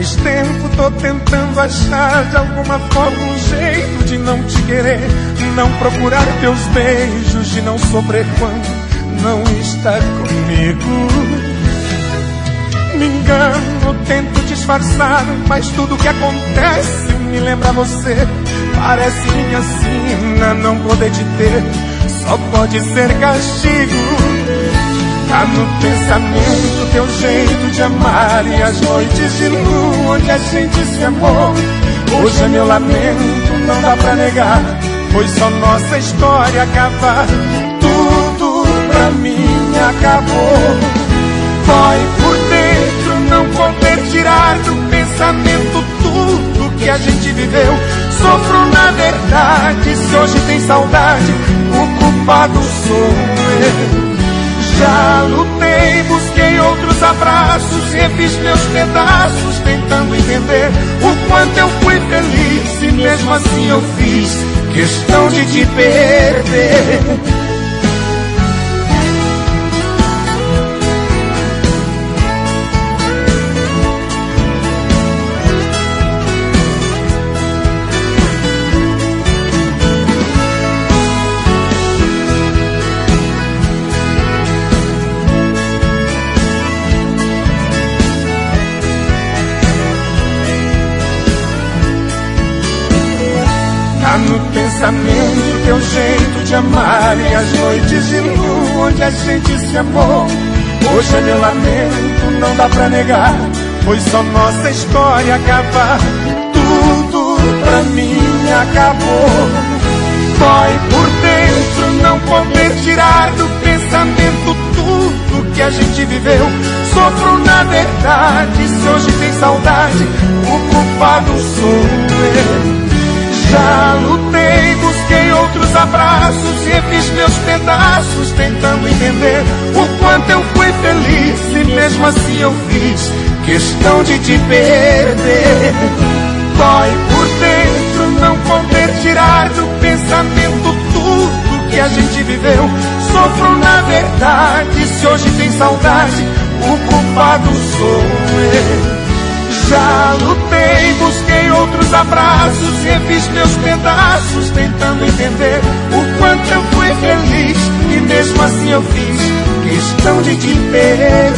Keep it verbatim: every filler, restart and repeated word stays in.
Faz tempo tô tentando achar de alguma forma um jeito de não te querer, não procurar teus beijos, de não sofrer quando não está comigo. Me engano, tento disfarçar, mas tudo que acontece me lembra você. Parece minha sina não poder te ter, só pode ser castigo. Tá no pensamento teu jeito de amar e as noites de lua onde a gente se amou. Hoje é meu lamento, não dá pra negar, foi só nossa história acabar. Tudo pra mim acabou. Dói por dentro não poder tirar do pensamento tudo que a gente viveu. Sofro na verdade, se hoje tem saudade, o culpado sou eu. Já lutei, busquei outros abraços, refiz meus pedaços, tentando entender o quanto eu fui feliz, e mesmo assim eu fiz questão de te perder. No pensamento teu jeito de amar e as noites de lua onde a gente se amou. Hoje é meu lamento, não dá pra negar, foi só nossa história acabar. Tudo pra mim acabou. Dói por dentro não poder tirar do pensamento tudo que a gente viveu. Sofro na verdade, se hoje tem saudade, o culpado sou eu. Já lutei, busquei outros abraços, refiz meus pedaços, tentando entender o quanto eu fui feliz, e mesmo assim eu fiz questão de te perder. Dói por dentro não poder tirar do pensamento tudo que a gente viveu. Sofro na verdade, se hoje tem saudade, o culpado sou eu. Já lutei, busquei outros abraços, refiz meus pedaços, tentando entender o quanto eu fui feliz, e mesmo assim eu fiz questão de te perder.